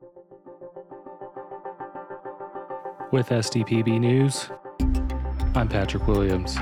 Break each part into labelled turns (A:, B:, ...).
A: With SDPB News, I'm Patrick Williams.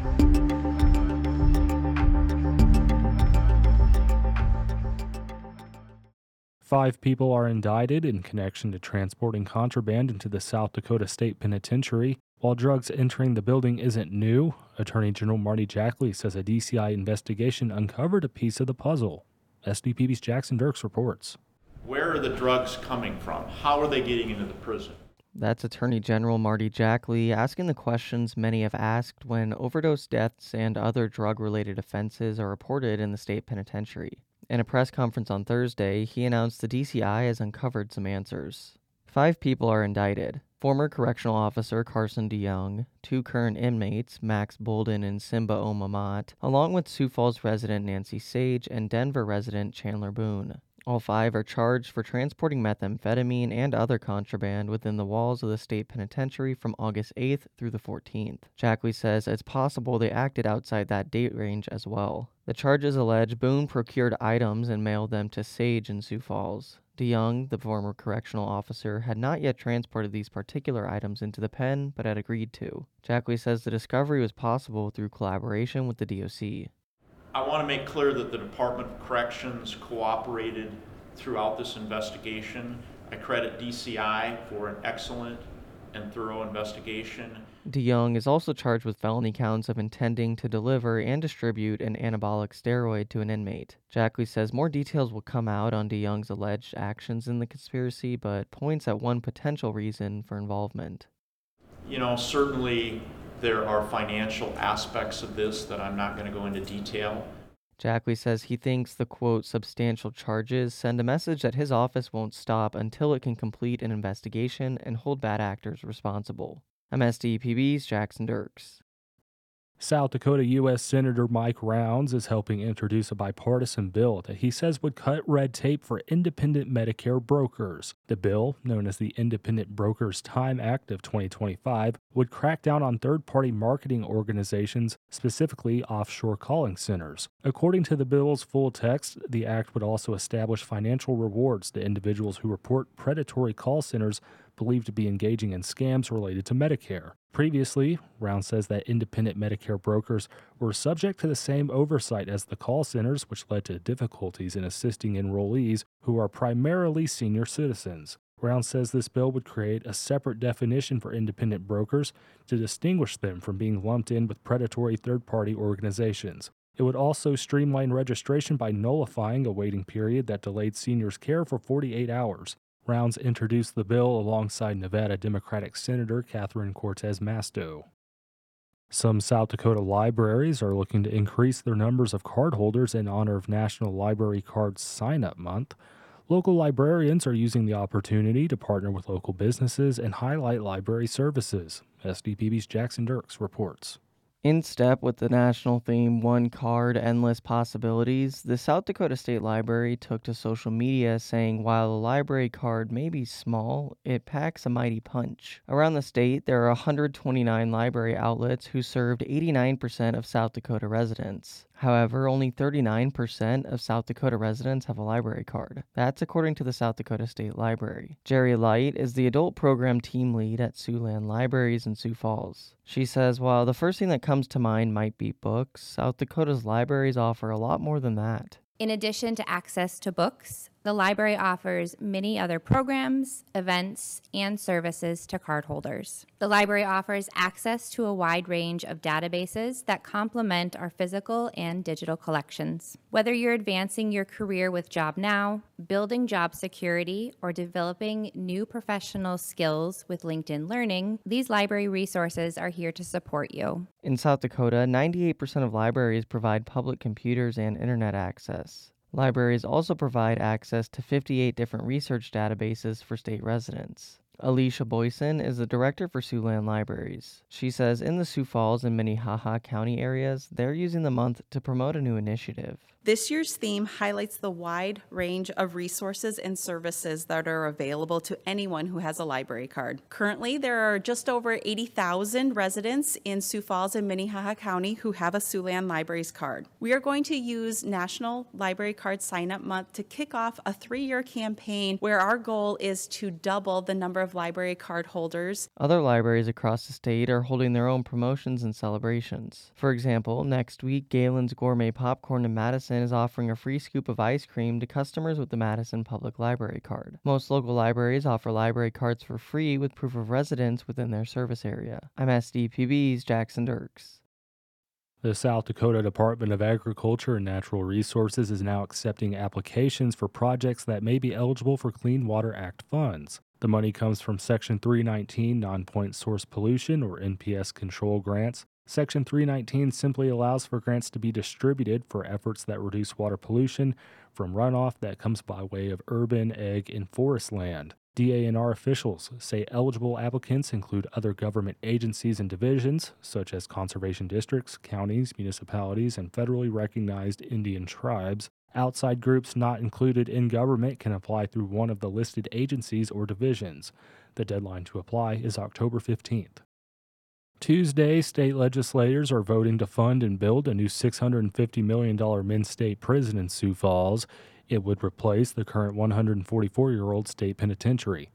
A: Five people are indicted in connection to transporting contraband into the South Dakota State Penitentiary. While drugs entering the building isn't new, Attorney General Marty Jackley says a DCI investigation uncovered a piece of the puzzle. SDPB's Jackson Dirks reports.
B: Where are the drugs coming from? How are they getting into the prison?
C: That's Attorney General Marty Jackley asking the questions many have asked when overdose deaths and other drug-related offenses are reported in the state penitentiary. In a press conference on Thursday, he announced the DCI has uncovered some answers. 5 people are indicted. Former correctional officer Carson DeYoung, 2 current inmates, Max Bolden and Simba Omamat, along with Sioux Falls resident Nancy Sage and Denver resident Chandler Boone. All 5 are charged for transporting methamphetamine and other contraband within the walls of the state penitentiary from August 8th through the 14th. Jackley says it's possible they acted outside that date range as well. The charges allege Boone procured items and mailed them to Sage in Sioux Falls. DeYoung, the former correctional officer, had not yet transported these particular items into the pen, but had agreed to. Jackley says the discovery was possible through collaboration with the DOC.
B: I want to make clear that the Department of Corrections cooperated throughout this investigation. I credit DCI for an excellent and thorough investigation.
C: DeYoung is also charged with felony counts of intending to deliver and distribute an anabolic steroid to an inmate. Jackley says more details will come out on DeYoung's alleged actions in the conspiracy, but points at one potential reason for involvement.
B: Certainly there are financial aspects of this that I'm not going to go into detail.
C: Jackley says he thinks the, quote, substantial charges send a message that his office won't stop until it can complete an investigation and hold bad actors responsible. I'm SDPB's Jackson Dirks.
A: South Dakota U.S. Senator Mike Rounds is helping introduce a bipartisan bill that he says would cut red tape for independent Medicare brokers. The bill, known as the Independent Brokers Time Act of 2025, would crack down on third-party marketing organizations, specifically offshore calling centers. According to the bill's full text, the act would also establish financial rewards to individuals who report predatory call centers believed to be engaging in scams related to Medicare. Previously, Round says that independent Medicare brokers were subject to the same oversight as the call centers, which led to difficulties in assisting enrollees who are primarily senior citizens. Round says this bill would create a separate definition for independent brokers to distinguish them from being lumped in with predatory third-party organizations. It would also streamline registration by nullifying a waiting period that delayed seniors' care for 48 hours. Rounds introduced the bill alongside Nevada Democratic Senator Catherine Cortez Masto. Some South Dakota libraries are looking to increase their numbers of cardholders in honor of National Library Card Sign-Up Month. Local librarians are using the opportunity to partner with local businesses and highlight library services. SDPB's Jackson Dirks reports.
C: In step with the national theme One Card, Endless Possibilities, the South Dakota State Library took to social media saying while a library card may be small, it packs a mighty punch. Around the state, there are 129 library outlets who served 89% of South Dakota residents. However, only 39% of South Dakota residents have a library card. That's according to the South Dakota State Library. Jerry Light is the adult program team lead at Siouxland Libraries in Sioux Falls. She says while the first thing that comes to mind might be books, South Dakota's libraries offer a lot more than that.
D: In addition to access to books, the library offers many other programs, events, and services to cardholders. The library offers access to a wide range of databases that complement our physical and digital collections. Whether you're advancing your career with JobNow, building job security, or developing new professional skills with LinkedIn Learning, these library resources are here to support you.
C: In South Dakota, 98% of libraries provide public computers and internet access. Libraries also provide access to 58 different research databases for state residents. Alicia Boyson is the director for Siouxland Libraries. She says in the Sioux Falls and Minnehaha County areas, they're using the month to promote a new initiative.
E: This year's theme highlights the wide range of resources and services that are available to anyone who has a library card. Currently, there are just over 80,000 residents in Sioux Falls and Minnehaha County who have a Siouxland Libraries card. We are going to use National Library Card Sign Up Month to kick off a 3-year campaign where our goal is to double the number of library card holders.
C: Other libraries across the state are holding their own promotions and celebrations. For example, next week, Galen's Gourmet Popcorn in Madison is offering a free scoop of ice cream to customers with the Madison Public Library card. Most local libraries offer library cards for free with proof of residence within their service area. I'm SDPB's Jackson Dirks.
A: The South Dakota Department of Agriculture and Natural Resources is now accepting applications for projects that may be eligible for Clean Water Act funds. The money comes from Section 319 Non-Point Source Pollution or NPS control grants. Section 319 simply allows for grants to be distributed for efforts that reduce water pollution from runoff that comes by way of urban, egg, and forest land. DANR officials say eligible applicants include other government agencies and divisions, such as conservation districts, counties, municipalities, and federally recognized Indian tribes. Outside groups not included in government can apply through one of the listed agencies or divisions. The deadline to apply is October 15th. Tuesday, state legislators are voting to fund and build a new $650 million men's state prison in Sioux Falls. It would replace the current 144-year-old state penitentiary.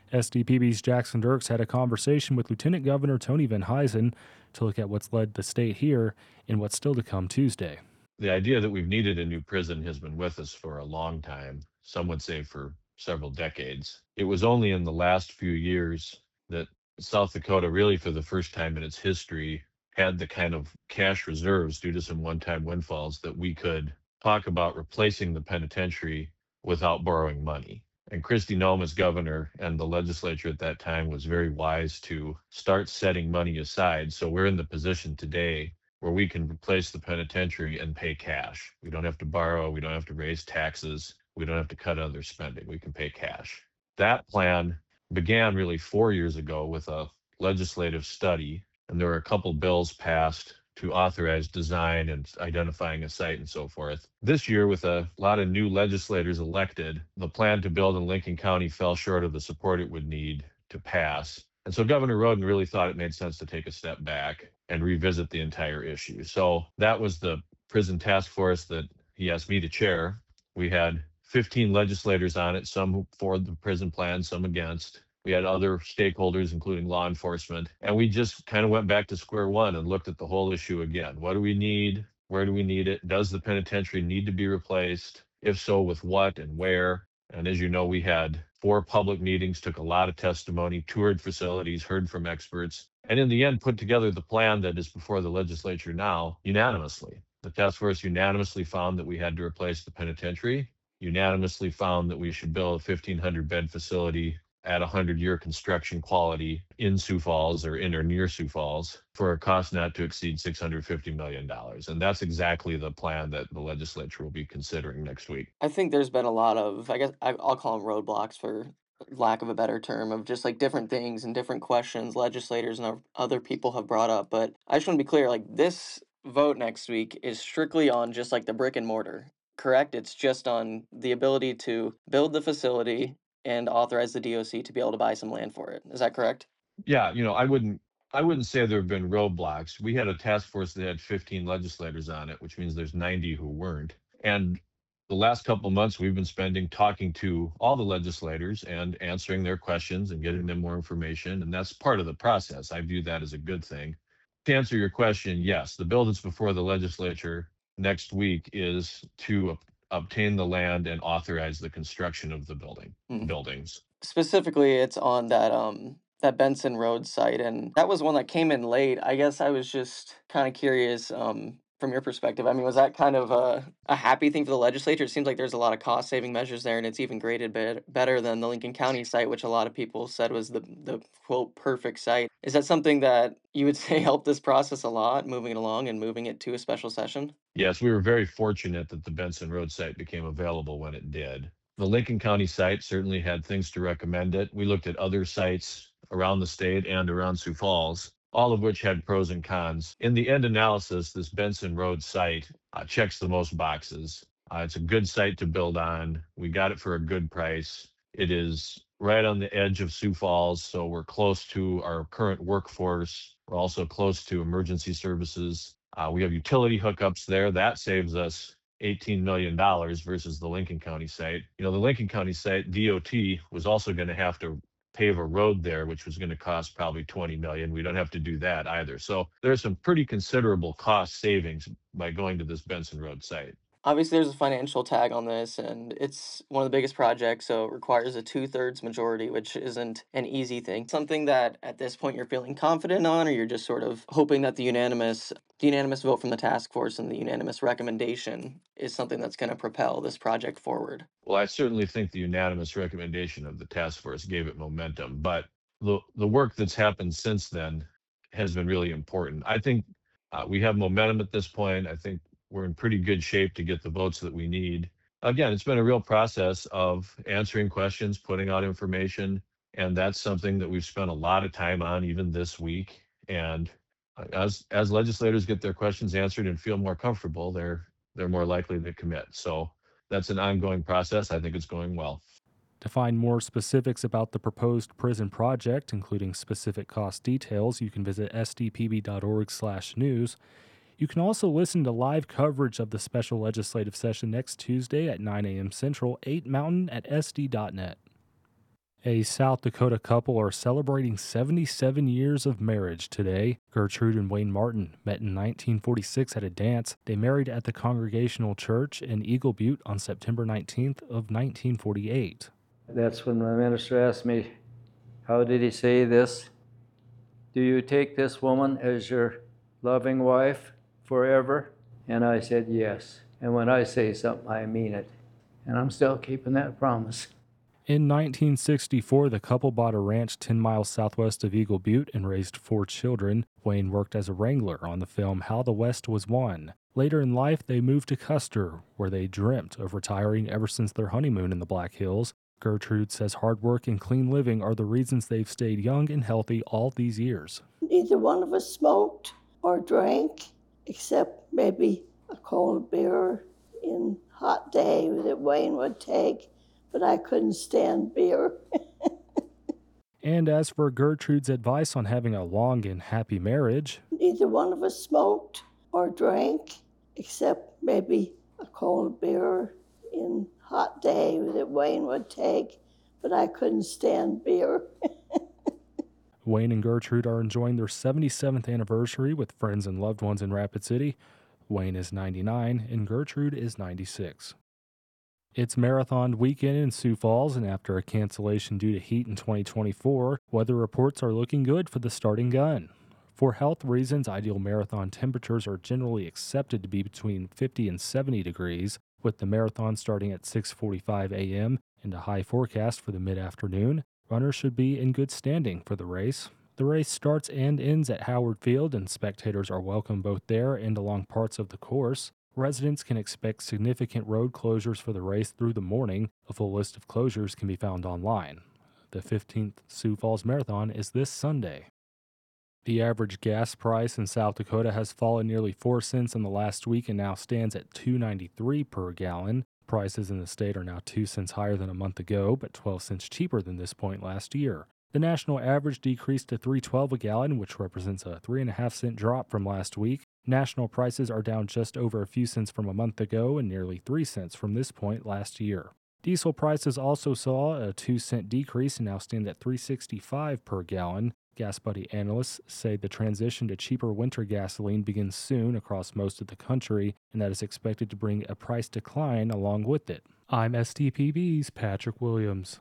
A: SDPB's Jackson Dirks had a conversation with Lieutenant Governor Tony Venhuizen to look at what's led the state here and what's still to come Tuesday.
F: The idea that we've needed a new prison has been with us for a long time, some would say for several decades. It was only in the last few years that South Dakota, really for the first time in its history, had the kind of cash reserves due to some one-time windfalls that we could talk about replacing the penitentiary without borrowing money. And Kristi Noem as governor and the legislature at that time was very wise to start setting money aside. So we're in the position today where we can replace the penitentiary and pay cash. We don't have to borrow, we don't have to raise taxes, we don't have to cut other spending, we can pay cash. That plan began really 4 years ago with a legislative study, and there were a couple bills passed to authorize design and identifying a site and so forth. This year, with a lot of new legislators elected, the plan to build in Lincoln County fell short of the support it would need to pass. And so Governor Roden really thought it made sense to take a step back and revisit the entire issue. So that was the prison task force that he asked me to chair. We had 15 legislators on it, some for the prison plan, some against. We had other stakeholders, including law enforcement, and we just kind of went back to square one and looked at the whole issue again. What do we need? Where do we need it? Does the penitentiary need to be replaced? If so, with what and where? And as you know, we had 4 public meetings, took a lot of testimony, toured facilities, heard from experts, and in the end put together the plan that is before the legislature now unanimously. The task force unanimously found that we had to replace the penitentiary, unanimously found that we should build a 1,500-bed facility at 100-year construction quality in Sioux Falls or in or near Sioux Falls for a cost not to exceed $650 million. And that's exactly the plan that the legislature will be considering next week.
C: I think there's been a lot of, I guess I'll call them roadblocks for lack of a better term, of just like different things and different questions legislators and other people have brought up. But I just want to be clear, like this vote next week is strictly on just like the brick and mortar, correct? It's just on the ability to build the facility and authorize the DOC to be able to buy some land for it. Is that correct?
F: Yeah, I wouldn't say there have been roadblocks. We had a task force that had 15 legislators on it, which means there's 90 who weren't. And the last couple of months we've been spending talking to all the legislators and answering their questions and getting them more information. And that's part of the process. I view that as a good thing. To answer your question, yes, the bill that's before the legislature next week is to obtain the land and authorize the construction of the buildings.
C: Specifically, it's on that Benson Road site, and that was one that came in late. I guess I was just kind of curious from your perspective. I mean, was that kind of a happy thing for the legislature? It seems like there's a lot of cost-saving measures there, and it's even graded better than the Lincoln County site, which a lot of people said was the quote perfect site. Is that something that you would say helped this process a lot, moving it along and moving it to a special session?
F: Yes, we were very fortunate that the Benson Road site became available when it did. The Lincoln County site certainly had things to recommend it. We looked at other sites around the state and around Sioux Falls. all of which had pros and cons. In the end analysis, this Benson Road site checks the most boxes. It's a good site to build on. We got it for a good price. It is right on the edge of Sioux Falls, so we're close to our current workforce. We're also close to emergency services. We have utility hookups there. That saves us $18 million versus the Lincoln County site. The Lincoln County site, DOT, was also going to have to pave a road there, which was going to cost probably $20 million. We don't have to do that either. So there's some pretty considerable cost savings by going to this Benson Road site.
C: Obviously, there's a financial tag on this, and it's one of the biggest projects, so it requires a 2/3 majority, which isn't an easy thing. Something that at this point you're feeling confident on, or you're just sort of hoping that the unanimous vote from the task force and the unanimous recommendation is something that's going to propel this project forward?
F: Well, I certainly think the unanimous recommendation of the task force gave it momentum, but the work that's happened since then has been really important. I think we have momentum at this point. I think we're in pretty good shape to get the votes that we need. Again, it's been a real process of answering questions, putting out information, and that's something that we've spent a lot of time on even this week. And as legislators get their questions answered and feel more comfortable, they're more likely to commit. So that's an ongoing process. I think it's going well.
A: To find more specifics about the proposed prison project, including specific cost details, you can visit sdpb.org/news. You can also listen to live coverage of the special legislative session next Tuesday at 9 a.m. Central, 8 Mountain at sd.net. A South Dakota couple are celebrating 77 years of marriage today. Gertrude and Wayne Martin met in 1946 at a dance. They married at the Congregational Church in Eagle Butte on September 19th of 1948.
G: That's when my minister asked me, how did he say this? Do you take this woman as your loving wife forever? And I said yes. And when I say something, I mean it. And I'm still keeping that promise.
A: In 1964, the couple bought a ranch 10 miles southwest of Eagle Butte and raised 4 children. Wayne worked as a wrangler on the film How the West Was Won. Later in life, they moved to Custer, where they dreamt of retiring ever since their honeymoon in the Black Hills. Gertrude says hard work and clean living are the reasons they've stayed young and healthy all these years.
H: Neither one of us smoked or drank, except maybe a cold beer in hot day that Wayne would take, but I couldn't stand beer.
A: And as for Gertrude's advice on having a long and happy marriage,
H: neither one of us smoked or drank, except maybe a cold beer in hot day that Wayne would take, but I couldn't stand beer.
A: Wayne and Gertrude are enjoying their 77th anniversary with friends and loved ones in Rapid City. Wayne is 99 and Gertrude is 96. It's marathon weekend in Sioux Falls, and after a cancellation due to heat in 2024, weather reports are looking good for the starting gun. For health reasons, ideal marathon temperatures are generally accepted to be between 50 and 70 degrees, with the marathon starting at 6:45 a.m. and a high forecast for the mid-afternoon. Runners should be in good standing for the race. The race starts and ends at Howard Field, and spectators are welcome both there and along parts of the course. Residents can expect significant road closures for the race through the morning. A full list of closures can be found online. The 15th Sioux Falls Marathon is this Sunday. The average gas price in South Dakota has fallen nearly 4 cents in the last week and now stands at $2.93 per gallon. Prices in the state are now 2 cents higher than a month ago, but 12 cents cheaper than this point last year. The national average decreased to $3.12 a gallon, which represents a 3.5 cent drop from last week. National prices are down just over a few cents from a month ago and nearly 3 cents from this point last year. Diesel prices also saw a 2 cent decrease and now stand at $3.65 per gallon. Gas Buddy analysts say the transition to cheaper winter gasoline begins soon across most of the country, and that is expected to bring a price decline along with it. I'm STPB's Patrick Williams.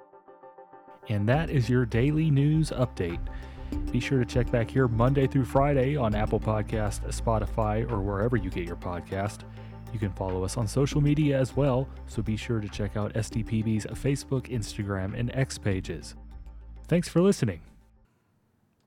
A: And that is your daily news update. Be sure to check back here Monday through Friday on Apple Podcast, Spotify, or wherever you get your podcast. You can follow us on social media as well, so be sure to check out STPB's Facebook, Instagram, and X pages. Thanks for listening.